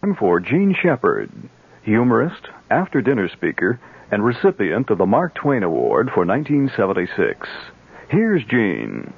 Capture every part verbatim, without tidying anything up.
For Gene Shepard, humorist, after-dinner speaker, and recipient of the Mark Twain Award for nineteen seventy-six. Here's Gene.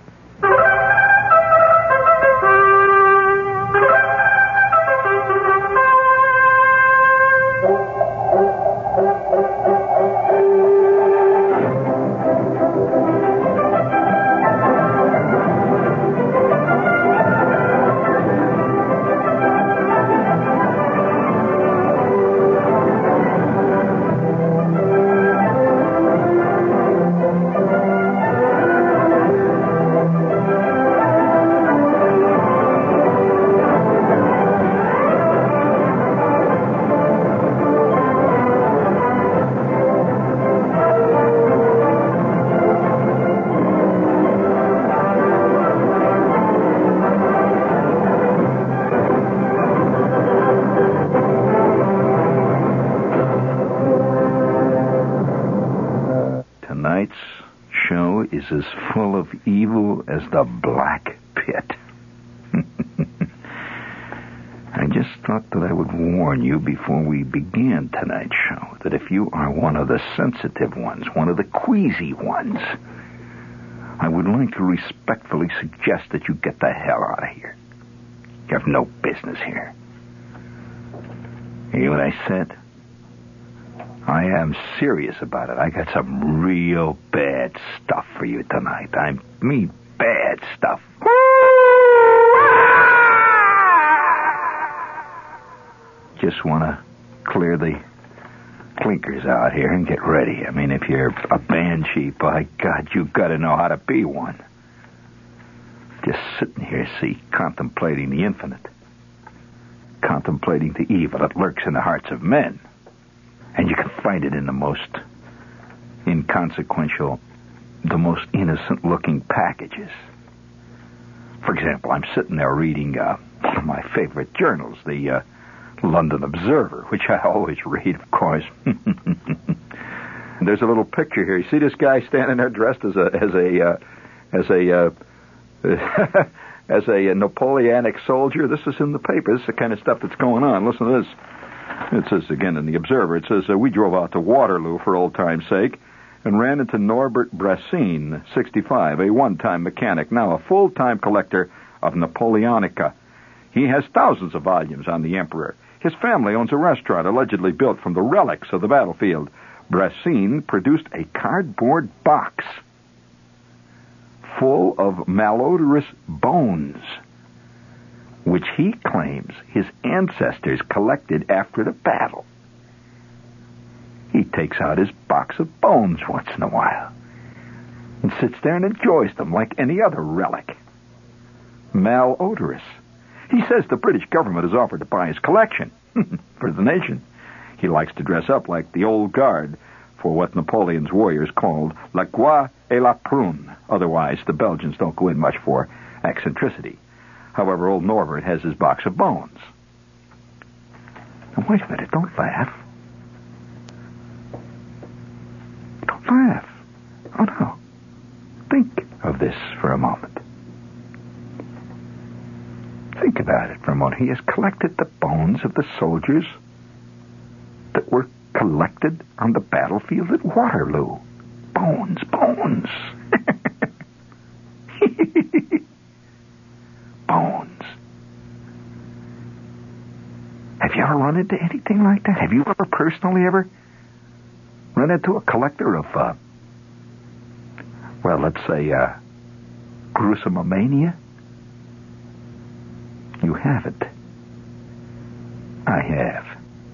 Tonight's show is as full of evil as the Black Pit. I just thought that I would warn you before we began tonight's show that if you are one of the sensitive ones, one of the queasy ones, I would like to respectfully suggest that you get the hell out of here. You have no business here. Hear what I said? I am serious about it. I got some real bad stuff for you tonight. I mean bad stuff. Just want to clear the clinkers out here and get ready. I mean, if you're a banshee, by God, you've got to know how to be one. Just sitting here, see, contemplating the infinite. Contemplating the evil that lurks in the hearts of men. And you can find it in the most inconsequential, the most innocent-looking packages. For example, I'm sitting there reading uh, one of my favorite journals, the uh, London Observer, which I always read, of course. And there's a little picture here. You see this guy standing there dressed as a as a uh, as a uh, as a Napoleonic soldier. This is in the paper. This is the kind of stuff that's going on. Listen to this. It says, again, in the Observer, it says, uh, we drove out to Waterloo for old time's sake and ran into Norbert Brassin, sixty-five, a one-time mechanic, now a full-time collector of Napoleonica. He has thousands of volumes on the Emperor. His family owns a restaurant allegedly built from the relics of the battlefield. Brassin produced a cardboard box full of malodorous bones, which he claims his ancestors collected after the battle. He takes out his box of bones once in a while and sits there and enjoys them like any other relic. Malodorous. He says the British government has offered to buy his collection for the nation. He likes to dress up like the old guard for what Napoleon's warriors called la croix et la prune. Otherwise, the Belgians don't go in much for eccentricity. However, old Norbert has his box of bones. Now, wait a minute. Don't laugh. Don't laugh. Oh, no. Think of this for a moment. Think about it for a moment. He has collected the bones of the soldiers that were collected on the battlefield at Waterloo. Bones, bones. Bones. Have you ever run into anything like that? Have you ever personally ever run into a collector of, uh, well, let's say, uh, gruesomomania? You haven't. I have.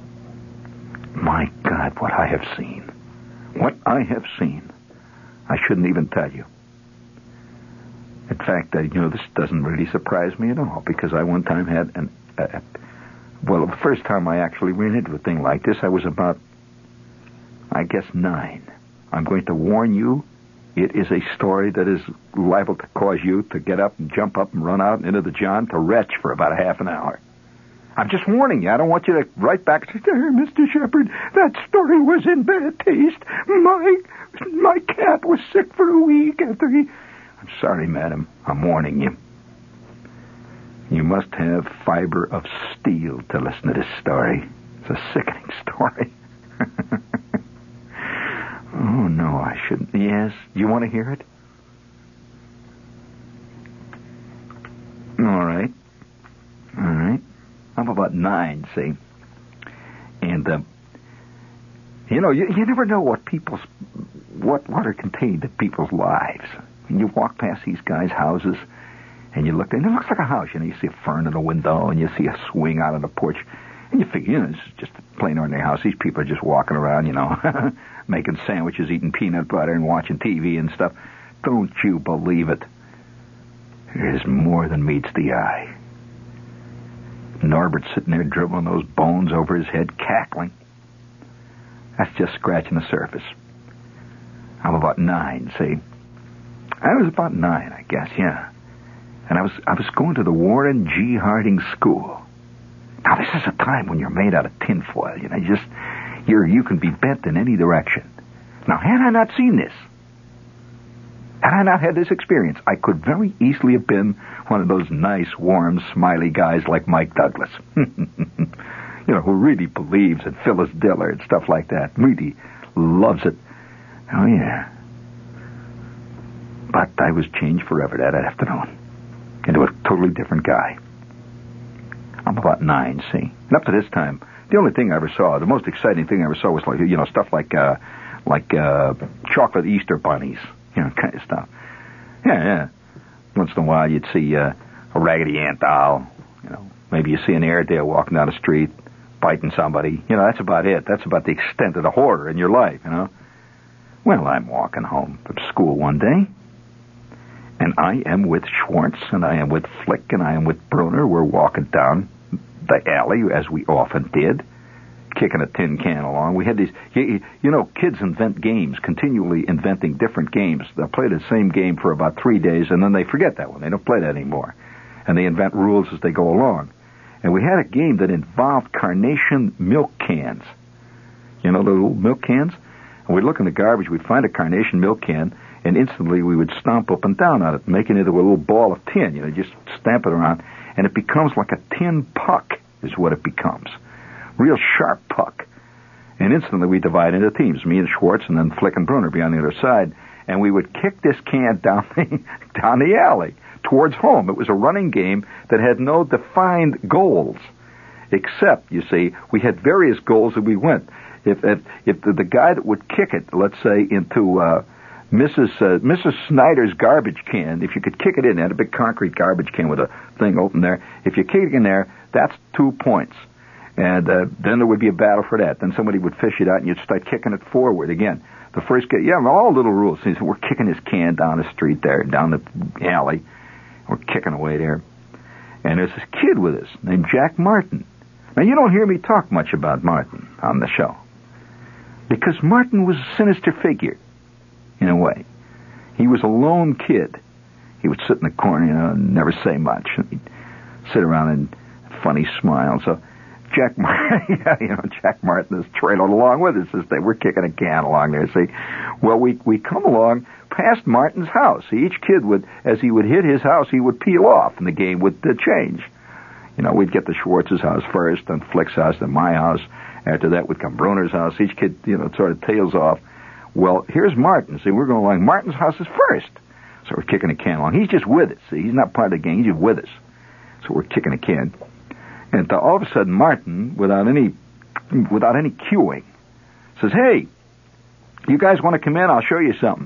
My God, what I have seen. What I have seen. I shouldn't even tell you. In fact, uh, you know, this doesn't really surprise me at all, because I one time had an... Uh, well, the first time I actually ran into a thing like this, I was about, I guess, nine. I'm going to warn you, it is a story that is liable to cause you to get up and jump up and run out into the John to retch for about a half an hour. I'm just warning you. I don't want you to write back and say, Mister Shepard, that story was in bad taste. My, my cat was sick for a week after he... I'm sorry, madam. I'm warning you. You must have fiber of steel to listen to this story. It's a sickening story. Oh, no, I shouldn't. Yes, you want to hear it? All right. All right. I'm about nine, see? And, uh, you know, you, you never know what people's, what, what are contained in people's lives. And you walk past these guys' houses, and you look, and it looks like a house. You know, you see a fern in a window, and you see a swing out on the porch. And you figure, you know, it's just a plain ordinary house. These people are just walking around, you know, making sandwiches, eating peanut butter, and watching T V and stuff. Don't you believe it? There's more than meets the eye. Norbert's sitting there dribbling those bones over his head, cackling. That's just scratching the surface. I'm about nine, see? I was about nine, I guess, yeah. And I was I was going to the Warren G. Harding School. Now, this is a time when you're made out of tinfoil, you know, you just, you're, you can be bent in any direction. Now, had I not seen this, had I not had this experience, I could very easily have been one of those nice, warm, smiley guys like Mike Douglas. You know, who really believes in Phyllis Diller and stuff like that. Really loves it. Oh, yeah. But I was changed forever that afternoon into a totally different guy. I'm about nine, see? And up to this time, the only thing I ever saw, the most exciting thing I ever saw was, like, you know, stuff like, uh, like, uh, chocolate Easter bunnies. You know, kind of stuff. Yeah, yeah. Once in a while, you'd see uh, a Raggedy Ann doll. You know, maybe you see an Airedale walking down the street, biting somebody. You know, that's about it. That's about the extent of the horror in your life, you know. Well, I'm walking home from school one day, and I am with Schwartz, and I am with Flick, and I am with Bruner. We're walking down the alley, as we often did, kicking a tin can along. We had these, you, you know, kids invent games, continually inventing different games. They'll play the same game for about three days, and then they forget that one. They don't play that anymore. And they invent rules as they go along. And we had a game that involved carnation milk cans. You know, the little milk cans? And we'd look in the garbage, we'd find a carnation milk can, and instantly we would stomp up and down on it, making it into a little ball of tin. You know, just stamp it around, and it becomes like a tin puck is what it becomes. Real sharp puck. And instantly we divide into teams, me and Schwartz, and then Flick and Bruner be on the other side, and we would kick this can down the, down the alley towards home. It was a running game that had no defined goals, except, you see, we had various goals that we went. If if, if the, the guy that would kick it, let's say, into uh, Missus Uh, Missus Snyder's garbage can, if you could kick it in, it had a big concrete garbage can with a thing open there. If you kick it in there, that's two points. And uh, then there would be a battle for that. Then somebody would fish it out, and you'd start kicking it forward again. The first guy, yeah, all little rules. So we're kicking this can down the street there, down the alley. We're kicking away there. And there's this kid with us named Jack Martin. Now, you don't hear me talk much about Martin on the show, because Martin was a sinister figure, in a way. He was a lone kid. He would sit in the corner, you know, and never say much. He'd sit around and funny smile. So Jack Martin, yeah, you know, Jack Martin is trailing along with us as they were kicking a can along there. See, well, we we come along past Martin's house. Each kid would, as he would hit his house, he would peel off, and the game would uh, change. You know, we'd get to Schwartz's house first, then Flick's house, then my house. After that would come Bruner's house. Each kid, you know, sort of tails off. Well, here's Martin. See, we're going along. Martin's house is first. So we're kicking a can along. He's just with us. See, he's not part of the game. He's just with us. So we're kicking a can. And all of a sudden, Martin, without any without any cueing, says, "Hey, you guys want to come in? I'll show you something."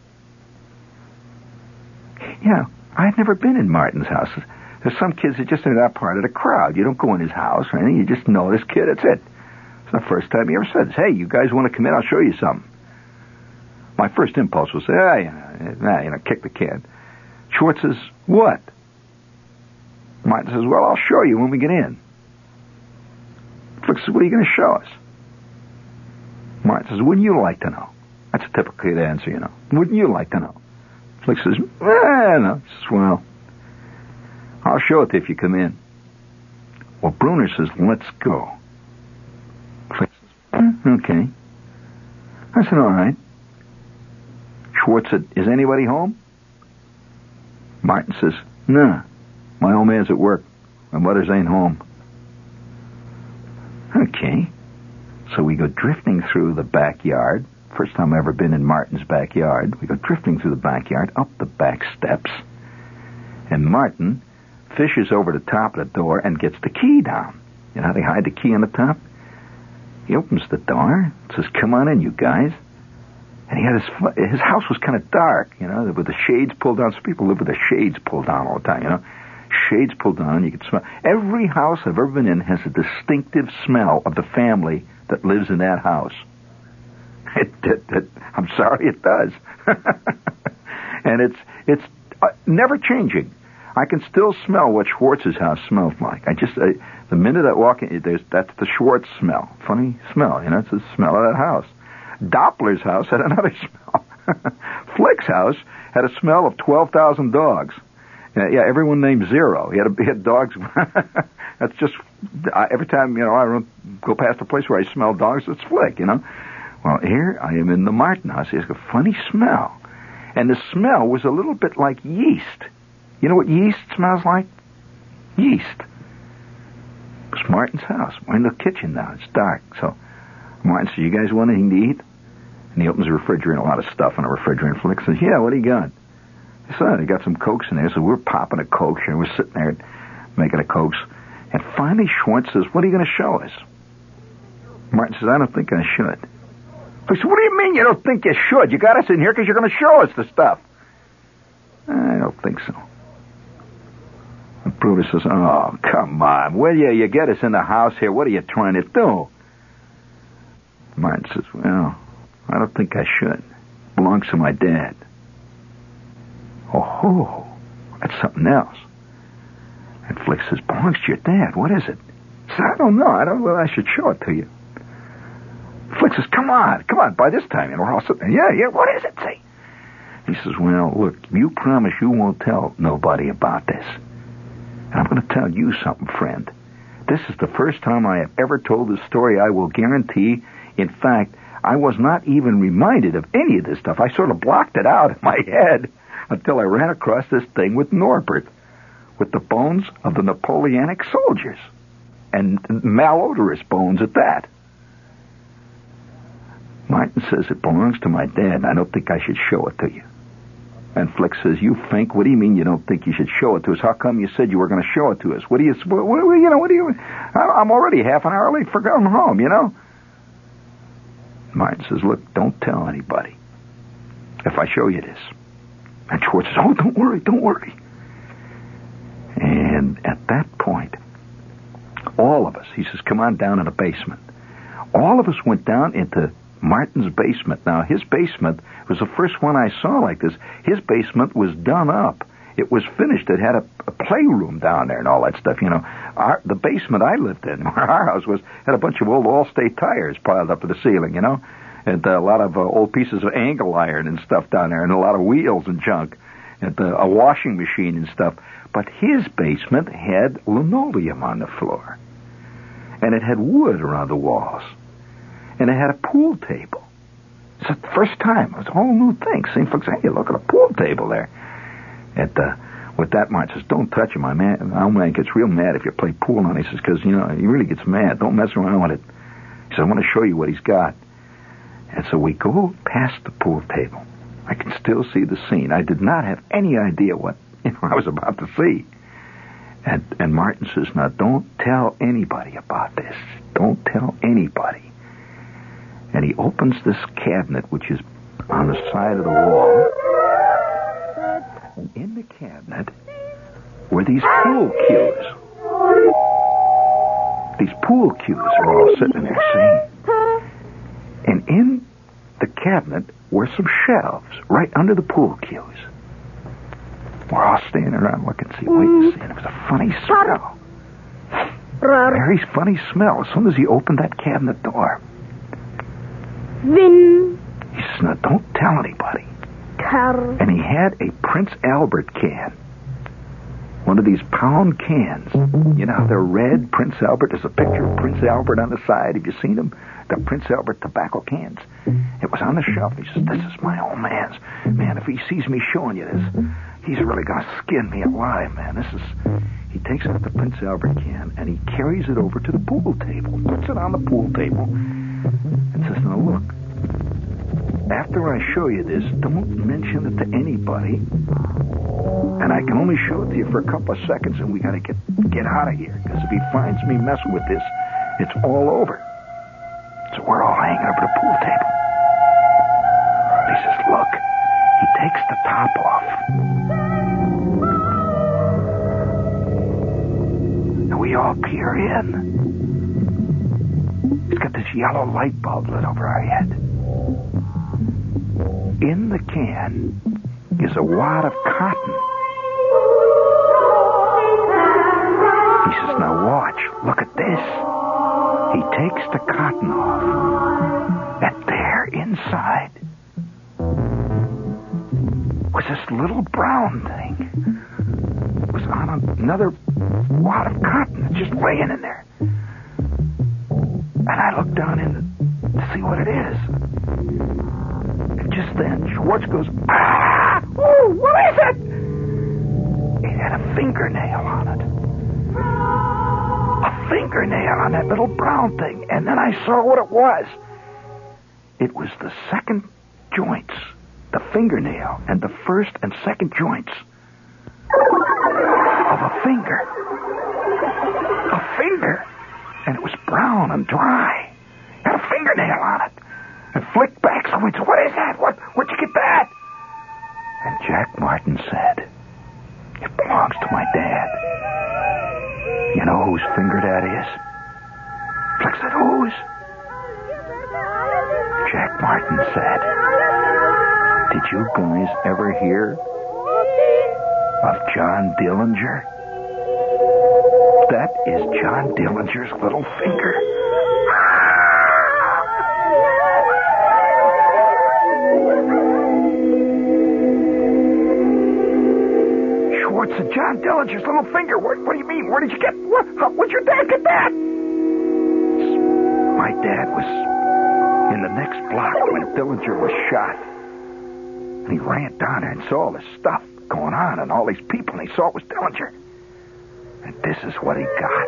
Yeah, I had never been in Martin's house. There's some kids that just are not part of the crowd. You don't go in his house or anything. You just know this kid. That's it. It's the first time he ever said, "Hey, you guys want to come in? I'll show you something." My first impulse was, ah, you know, you know, kick the can. Schwartz says, "What?" Martin says, "Well, I'll show you when we get in." Flick says, "What are you going to show us?" Martin says, "Wouldn't you like to know?" That's a typical kid answer, you know. "Wouldn't you like to know?" Flick says, "Eh, no." He says, "Well, I'll show it to you if you come in." Well, Bruner says, "Let's go." Flick says, mm, "Okay." I said, "All right." Schwartz said, "Is anybody home?" Martin says, "No, my old man's at work." My mothers ain't home. Okay. So we go drifting through the backyard. First time I've ever been in Martin's backyard. We go drifting through the backyard, up the back steps. And Martin fishes over the top of the door and gets the key down. You know how they hide the key on the top? He opens the door, says, "Come on in, you guys." And he had his his house was kind of dark, you know, with the shades pulled down. Some people live with the shades pulled down all the time, you know. Shades pulled down, you could smell. Every house I've ever been in has a distinctive smell of the family that lives in that house. It, it, it, I'm sorry, it does. And it's it's uh, never changing. I can still smell what Schwartz's house smells like. I just, uh, the minute I walk in, there's, that's the Schwartz smell. Funny smell, you know, it's the smell of that house. Doppler's house had another smell. Flick's house had a smell of twelve thousand dogs. Uh, yeah, everyone named Zero. He had, a, he had dogs. That's just, I, every time, you know, I go past a place where I smell dogs, it's Flick, you know. Well, here I am in the Martin house. He has a funny smell. And the smell was a little bit like yeast. You know what yeast smells like? Yeast. It's Martin's house. We're in the kitchen now. It's dark. So Martin says, "You guys want anything to eat?" And he opens the refrigerator, a lot of stuff in the refrigerator. Flick says, "Yeah, what do you got?" I said, "I got some Cokes in there." So we're popping a Coke, and we're sitting there making a Cokes. And finally Schwartz says, "What are you going to show us?" Martin says, "I don't think I should." I said, "What do you mean you don't think you should? You got us in here because you're going to show us the stuff." "I don't think so." And Brutus says, "Oh, come on. Will you? You get us in the house here. What are you trying to do?" Martin says, "Well, I don't think I should. It belongs to my dad." "Oh, that's something else." And Flick says, "Belongs to your dad. What is it?" He says, "I don't know. I don't know whether I should show it to you." Flick says, "Come on, come on." By this time, you know, we're all sitting there. "Yeah, yeah, what is it, say?" He says, "Well, look, you promise you won't tell nobody about this. And I'm going to tell you something, friend. This is the first time I have ever told this story. I will guarantee, in fact, I was not even reminded of any of this stuff. I sort of blocked it out in my head until I ran across this thing with Norbert, with the bones of the Napoleonic soldiers, and malodorous bones at that." Martin says, "It belongs to my dad, and I don't think I should show it to you." And Flick says, "You think? What do you mean you don't think you should show it to us? How come you said you were going to show it to us? What do you, what, what, you know, what do you, I'm already half an hour late for going home, you know?" Martin says, "Look, don't tell anybody if I show you this." And Schwartz says, "Oh, don't worry, don't worry." And at that point, all of us, he says, "Come on down in the basement." All of us went down into Martin's basement. Now, his basement was the first one I saw like this. His basement was done up. It was finished. It had a, a playroom down there and all that stuff. You know, our, the basement I lived in, where our house was, had a bunch of old Allstate tires piled up to the ceiling, you know, and uh, a lot of uh, old pieces of angle iron and stuff down there, and a lot of wheels and junk, and uh, a washing machine and stuff. But his basement had linoleum on the floor, and it had wood around the walls, and it had a pool table. It's the first time. It was a whole new thing. Seeing folks, "Hey, look at a pool table there." And uh, with that, Martin says, "Don't touch it, my man. My old man gets real mad if you play pool on it." He says, "Because, you know, he really gets mad. Don't mess around with it." He says, "I want to show you what he's got." And so we go past the pool table. I can still see the scene. I did not have any idea what, you know, I was about to see. And, and Martin says, "Now, don't tell anybody about this. Don't tell anybody." And he opens this cabinet, which is on the side of the wall. And in the cabinet were these pool cues. These pool cues are all sitting there saying. And in the cabinet were some shelves right under the pool cues. We're all standing around looking, see, waiting to see. And it was a funny smell. Very funny smell as soon as he opened that cabinet door. Vin. He says, "Now, don't tell anybody." Car. And he had a Prince Albert can. One of these pound cans. You know how they're red? Prince Albert. There's a picture of Prince Albert on the side. Have you seen them? The Prince Albert tobacco cans. It was on the shelf. He says, "This is my old man's. Man, if he sees me showing you this, he's really going to skin me alive, man. This is... He takes out the Prince Albert can, and he carries it over to the pool table, puts it on the pool table, and says, now look, after I show you this, don't mention it to anybody, and I can only show it to you for a couple of seconds, and we got to get get out of here, because if he finds me messing with this, it's all over. So we're all hanging over the pool table. He says, look, he takes the top off. And we all peer in. He's got this yellow light bulb lit over our head. In the can is a wad of cotton. He says, now watch, look at this. He takes the cotton off. And there inside was this little brown thing. It was on another wad of cotton, just laying in there. And I looked down in to see what it is. And just then, Schwartz goes, ah! Oh, what is it? It had a fingernail on it. A fingernail on that little brown thing. And then I saw what it was. It was the second joints, the fingernail, and the first and second joints of a finger. A finger. And it was brown and dry. Had a fingernail on it. And flicked back, so we said, what is that? What, where'd you get that? And Jack Martin said, it belongs to my dad. You know whose finger that is? Flick said, whose? Jack Martin said, did you guys ever hear of John Dillinger? That is John Dillinger's little finger. Schwartz and John Dillinger's little finger. What, what do you mean? Where did you get... What, how, where'd your dad get that? My dad was in the next block when Dillinger was shot. And he ran down there and saw all this stuff going on and all these people, and he saw it was Dillinger. And this is what he got.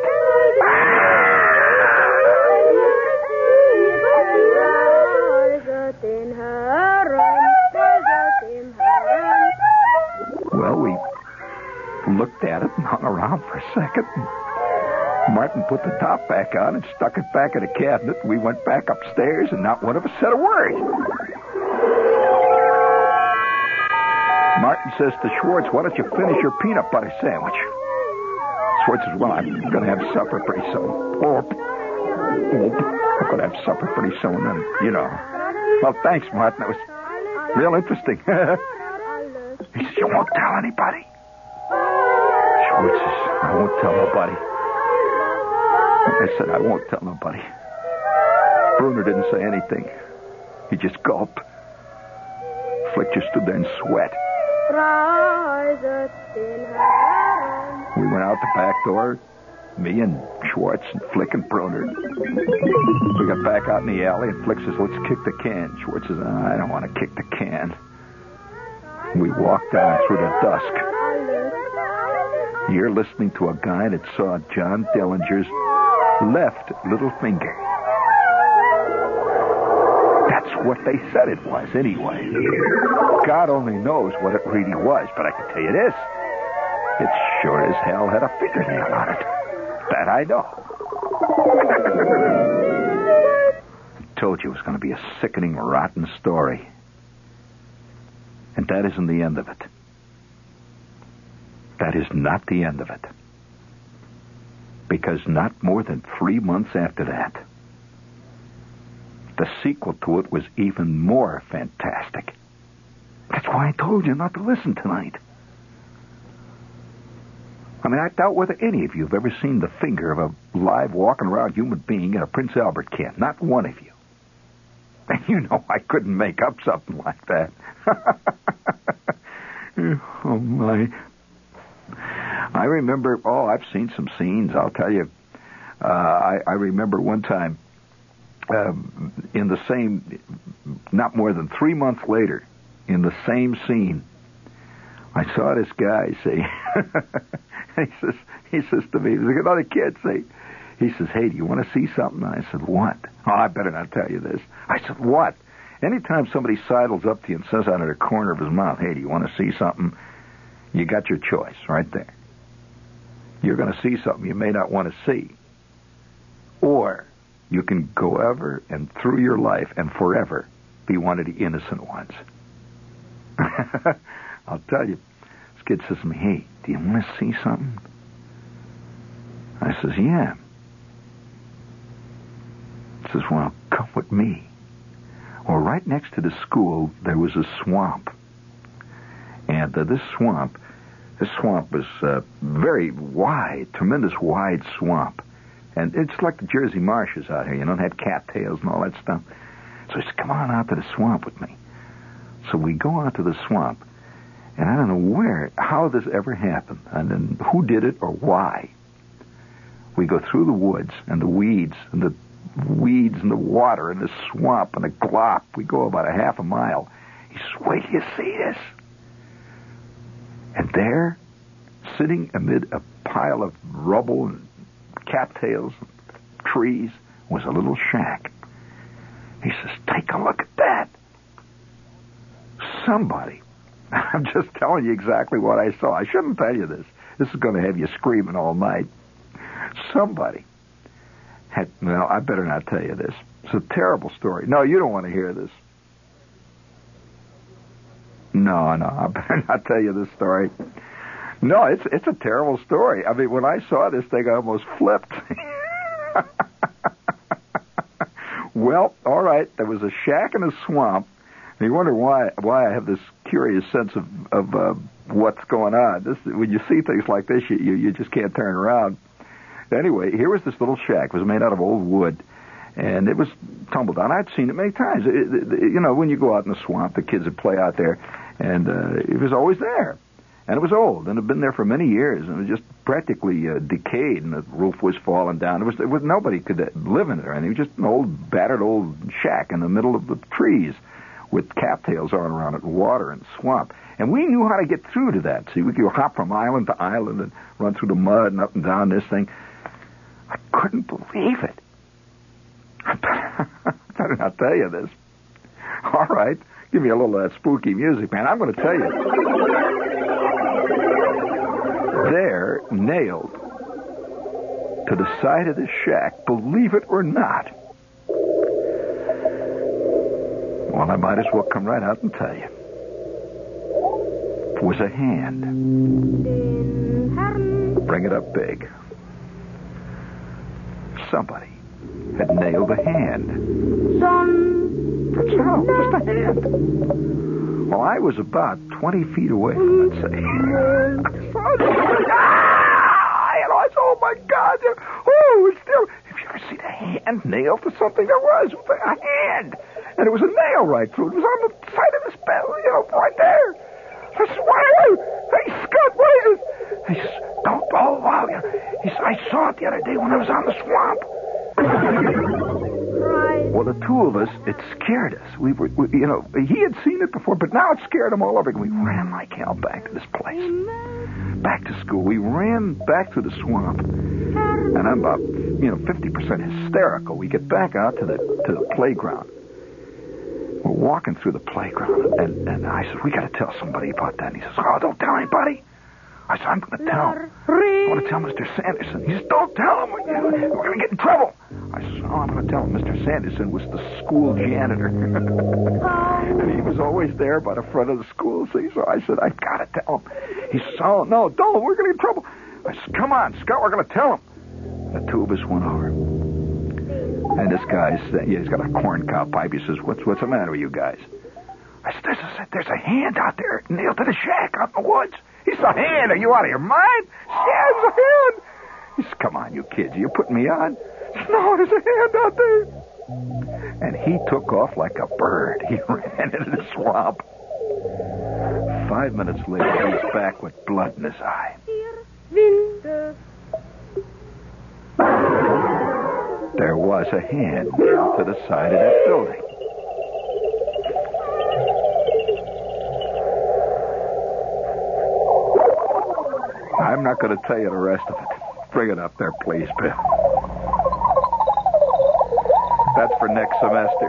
Well, we looked at it and hung around for a second. Martin put the top back on and stuck it back in the cabinet. We went back upstairs, and not one of us said a word. Martin says to Schwartz, why don't you finish your peanut butter sandwich? Schwartz says, well, I'm going to have supper pretty soon. Oh, oh, I'm going to have supper pretty soon, and, you know. Well, thanks, Martin. That was real interesting. He says, you won't tell anybody? Schwartz says, I won't tell nobody. I said, I won't tell nobody. Bruner didn't say anything. He just gulped. Flick just stood there and sweat. We went out the back door, me and Schwartz and Flick and Bruner. We got back out in the alley, and Flick says, let's kick the can. Schwartz says, oh, I don't want to kick the can. We walked down through the dusk. You're listening to a guy that saw John Dillinger's left little finger. That's what they said it was, anyway. God only knows what it really was, but I can tell you this. It sure as hell had a fingernail on it. That I know. I told you it was going to be a sickening, rotten story. And that isn't the end of it. That is not the end of it. Because not more than three months after that, the sequel to it was even more fantastic. That's why I told you not to listen tonight. I mean, I doubt whether any of you have ever seen the finger of a live, walking around human being in a Prince Albert can. Not one of you. And you know I couldn't make up something like that. Oh, my. I remember, oh, I've seen some scenes, I'll tell you. Uh, I, I remember one time, um, in the same, not more than three months later, in the same scene, I saw this guy, see. he says, he says to me, there's another kid, see. He says, hey, do you want to see something? I said, what? Oh, I better not tell you this. I said, what? Anytime somebody sidles up to you and says out of the corner of his mouth, hey, do you want to see something? You got your choice right there. You're going to see something you may not want to see. Or you can go ever and through your life and forever be one of the innocent ones. I'll tell you. This kid says to me, hey, do you want to see something? I says, yeah. He says, well, come with me. Well, right next to the school, there was a swamp. And uh, this swamp, this swamp was uh, very wide, tremendous wide swamp. And it's like the Jersey marshes out here, you know, it had cattails and all that stuff. So he said, come on out to the swamp with me. So we go out to the swamp, and I don't know where, how this ever happened, and then who did it or why. We go through the woods and the weeds and the weeds and the water and the swamp and the glop. We go about a half a mile. He says, wait till you see this. And there, sitting amid a pile of rubble and cattails and trees, was a little shack. He says, take a look at that. Somebody, I'm just telling you exactly what I saw. I shouldn't tell you this. This is going to have you screaming all night. Somebody had, well, I better not tell you this. It's a terrible story. No, you don't want to hear this. No, no, I better not tell you this story. No, it's it's a terrible story. I mean, when I saw this thing, I almost flipped. Well, all right, there was a shack in a swamp. And you wonder why why I have this curious sense of, of uh, what's going on. This, when you see things like this, you, you, you just can't turn around. Anyway, here was this little shack. It was made out of old wood, and it was tumbled down. I'd seen it many times. It, it, you know, when you go out in the swamp, the kids would play out there, and uh, it was always there. And it was old, and it had been there for many years, and it was just practically uh, decayed, and the roof was falling down. It was, it was nobody could live in it, and it was just an old, battered old shack in the middle of the trees with cattails all around it, and water and swamp. And we knew how to get through to that. See, we could hop from island to island and run through the mud and up and down this thing. I couldn't believe it. I better not tell you this. All right, give me a little of that spooky music, man. I'm going to tell you. There, nailed to the side of the shack, believe it or not. Well, I might as well come right out and tell you. It was a hand. Bring it up big. Somebody had nailed a hand. That's all, just a hand. Well, I was about twenty feet away from it, say. Ah! You know, I said, oh, my God. Oh, it's still... Have you ever seen a hand nailed to something? There was. It was a hand. And it was a nail right through it. It was on the side of this bed, you know, right there. I said, wait, hey, Scott, what is it? He says, don't, oh, wow. He said, I saw it the other day when I was on the swamp. Right. Well, the two of us, it scared us. We were, we, you know, he had seen it before, but now it scared him all over. We ran like hell back to this place. Back to school. We ran back through the swamp. And I'm about, you know, fifty percent hysterical. We get back out to the to the playground. We're walking through the playground, and, and I said, we got to tell somebody about that. And he says, oh, don't tell anybody. I said, I'm going to tell him. I want to tell Mister Sanderson. He says, don't tell him. We're going to get in trouble. I said, oh, I'm going to tell him Mister Sanderson was the school janitor. And he was always there by the front of the school. See? So I said, I've got to tell him. He said, oh, no, don't. We're going to get in trouble. I said, come on, Scott, we're going to tell him. The two of us went over. And this guy's, yeah, he's got a corn cob pipe. He says, what's what's the matter with you guys? I said, there's a, there's a hand out there nailed to the shack out in the woods. He said, a hand? Are you out of your mind? Yeah, there's a hand. He said, come on, you kids. Are you putting me on? I said, no, there's a hand out there. And he took off like a bird. He ran into the swamp. Five minutes later, he was back with blood in his eye. There was a hand nailed to the side of that building. I'm not going to tell you the rest of it. Bring it up there, please, Bill. That's for next semester.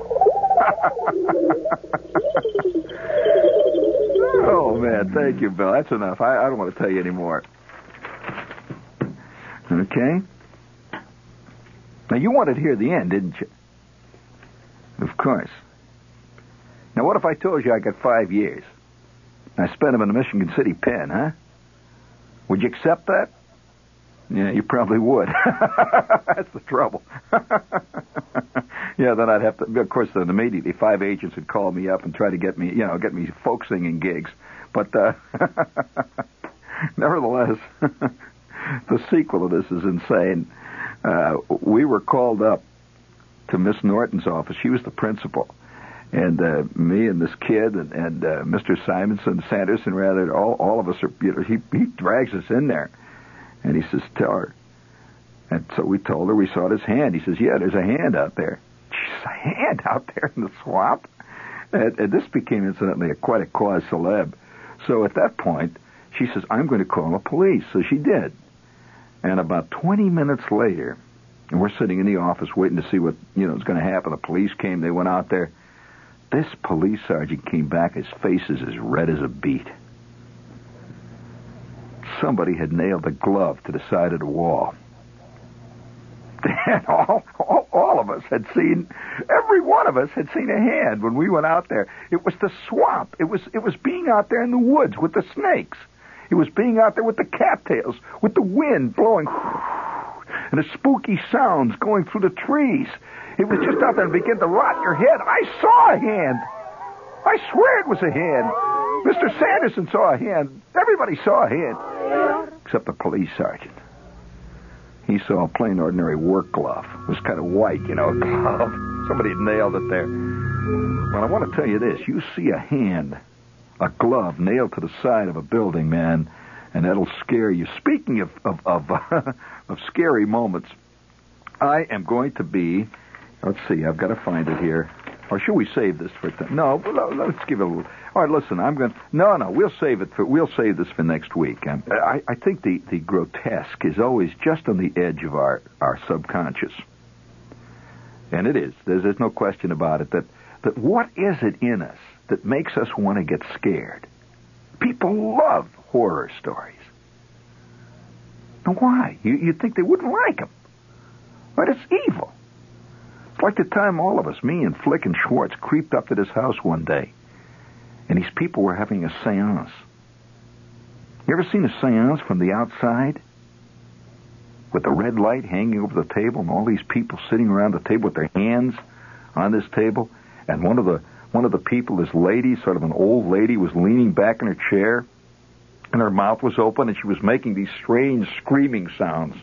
Oh, man, thank you, Bill. That's enough. I, I don't want to tell you anymore. Okay? Now, you wanted to hear the end, didn't you? Of course. Now, what if I told you I got five years? I spent them in the Michigan City pen, huh? Would you accept that? Yeah, you probably would. That's the trouble. Yeah, then I'd have to, of course, then immediately five agents would call me up and try to get me, you know, get me folk singing gigs. But, uh, nevertheless, the sequel to this is insane. Uh, we were called up to Miss Norton's office. She was the principal. And uh, me and this kid and, and uh, Mister Simonson, Sanderson, rather, all, all of us are, you know, he, he drags us in there. And he says, tell her. And so we told her we saw his hand. He says, yeah, there's a hand out there. She's a hand out there in the swamp? And, and this became, incidentally, a, quite a cause celeb. So at that point, she says, I'm going to call the police. So she did. And about twenty minutes later, and we're sitting in the office waiting to see what, you know, was going to happen. The police came. They went out there. This police sergeant came back. His face is as red as a beet. Somebody had nailed a glove to the side of the wall. And all, all, all of us had seen, every one of us had seen a hand when we went out there. It was the swamp. It was, it was being out there in the woods with the snakes. It was being out there with the cattails, with the wind blowing, and the spooky sounds going through the trees. It was just out there and began to rot your head. I saw a hand. I swear it was a hand. Mister Sanderson saw a hand. Everybody saw a hand. Except the police sergeant. He saw a plain, ordinary work glove. It was kind of white, you know, a glove. Somebody had nailed it there. Well, I want to tell you this. You see a hand, a glove nailed to the side of a building, man, and that'll scare you. Speaking of of of, uh, of scary moments, I am going to be... Let's see, I've got to find it here. Or should we save this for... Th- no, let's give it a little... All right, listen, I'm going to... No, no, we'll save it for... We'll save this for next week. Um, I, I think the, the grotesque is always just on the edge of our, our subconscious. And it is. There's, there's no question about it. That, that what is it in us that makes us want to get scared? People love horror stories. Now, why? You, you'd think they wouldn't like them. But it's evil. It's like the time all of us, me and Flick and Schwartz, creeped up to this house one day, and these people were having a seance. You ever seen a seance from the outside? With the red light hanging over the table, and all these people sitting around the table with their hands on this table, and one of the one of the people, this lady, sort of an old lady, was leaning back in her chair, and her mouth was open, and she was making these strange screaming sounds.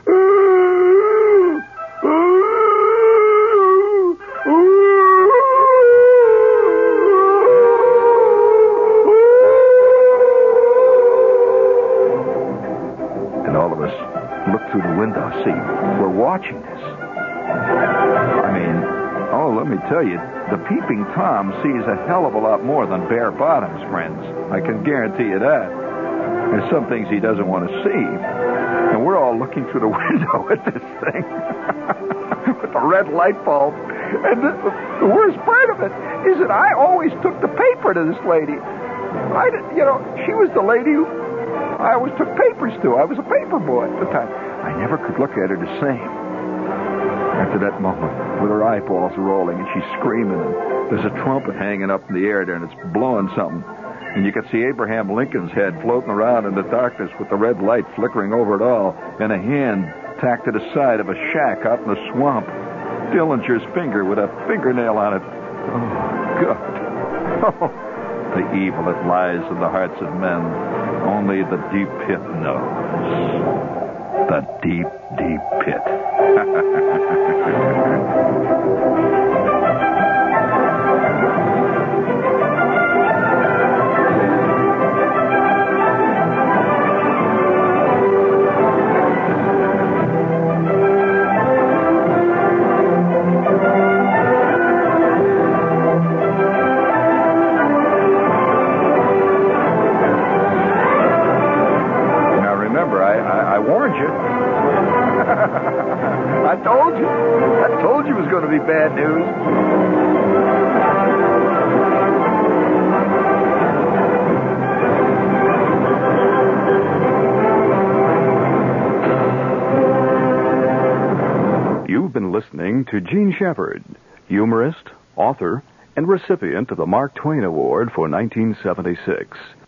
Through the window, see, we're watching this. I mean, oh, let me tell you, the peeping Tom sees a hell of a lot more than bare bottoms, friends. I can guarantee you that. There's some things he doesn't want to see. And we're all looking through the window at this thing with the red light bulb. And the, the worst part of it is that I always took the paper to this lady. I did, you know, she was the lady who I always took papers to. I was a paper boy at the time. I never could look at her the same. After that moment, with her eyeballs rolling and she's screaming, and there's a trumpet hanging up in the air there, and it's blowing something. And you could see Abraham Lincoln's head floating around in the darkness with the red light flickering over it all, and a hand tacked to the side of a shack out in the swamp. Dillinger's finger with a fingernail on it. Oh, God. Oh, the evil that lies in the hearts of men. Only the deep pit knows. The deep, deep pit. going to be bad news. You've been listening to Gene Shepard, humorist, author, and recipient of the Mark Twain Award for nineteen seventy-six.